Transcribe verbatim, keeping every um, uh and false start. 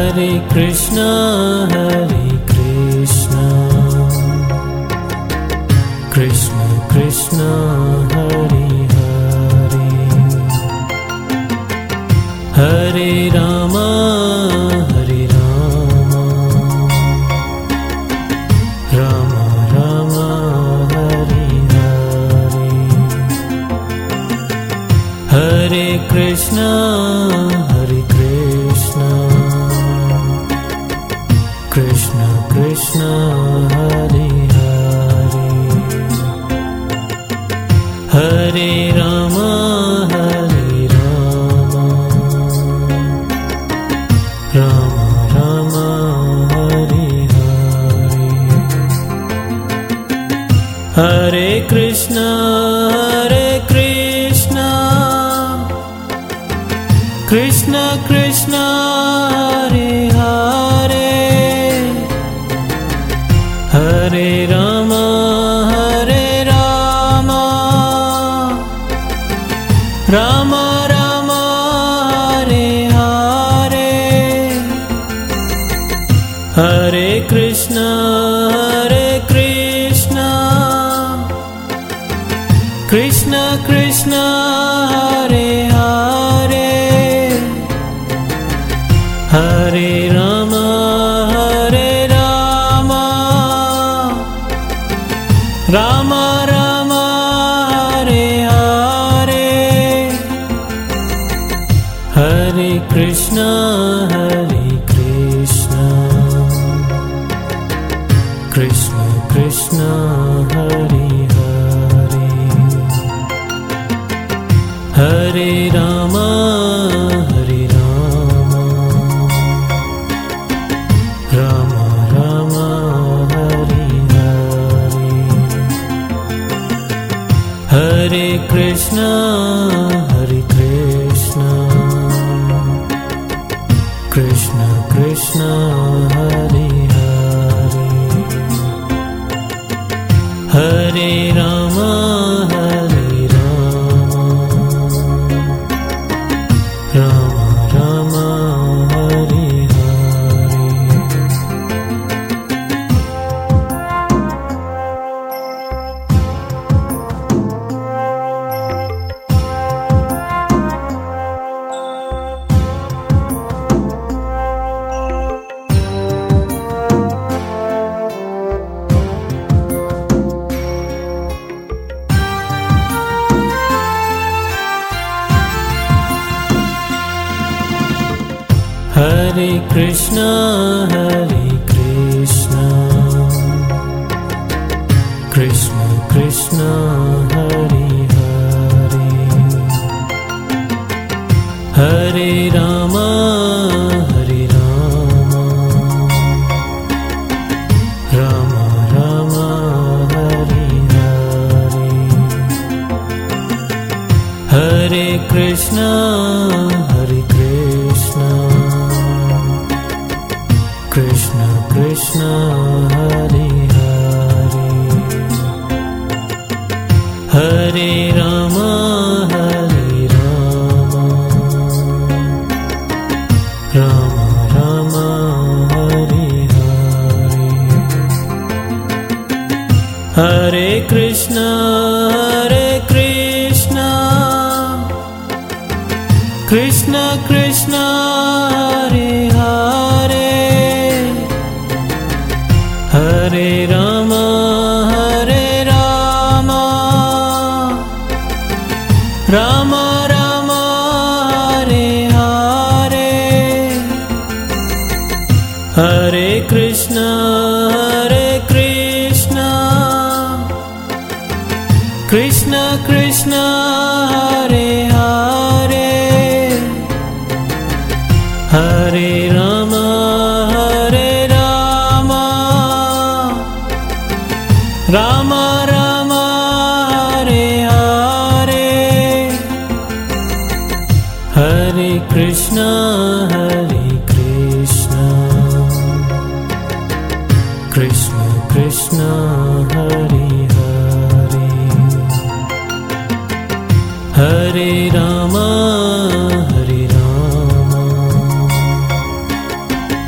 Hare Krishna, Hare Krishna, Krishna Krishna, Hare Hare, Hare Rama, Hare Rama, Rama Rama, Hare Hare, Hare Krishna, Hare Krishna, Krishna Krishna, Hare Hare, Hare Rama, Hare Rama, Rama Rama, Hare Hare, Hare Krishna, Hare Krishna, Krishna Krishna, Hare Hare, Hare Rama, Hare Rama, Rama Rama, Hare Hare, Hare Krishna, Hare Krishna, Krishna Krishna, Hare Hare, Hare Rama, Hare Rama, Rama Rama, Hare Hare, Hare Krishna, Hare Krishna, Krishna Krishna, Hare Hare, Hare Rama, Hare Rama, Rama Rama, Hare Hare, Hare Krishna, Hare Krishna, Krishna Krishna, Hare Hare, Hare Rama, Hare Rama, Rama Rama, Hare Hare, Hare Krishna, Hare Krishna, Krishna Krishna, Hare Hare, Hare Rama, Hare Rama, Rama Rama, Hare Hare, Hare Krishna, Hare Krishna, Krishna Krishna, Hare Hare, Hare Rama, Hare Rama, Rama Rama, Hare Hare, Hare Krishna, Hare Krishna, Krishna Krishna, Hare Hare, Hare Rama, Hare Rama, Rama Rama, Hare Hare, Hare Krishna, Hare Krishna, Krishna Krishna, Hare Hare, Hare Rama, Hare Rama, Rama Rama, Hare Hare, Hare Krishna, Hare Krishna, Krishna Krishna, Hare Hare, Hare Rama, Hare Rama,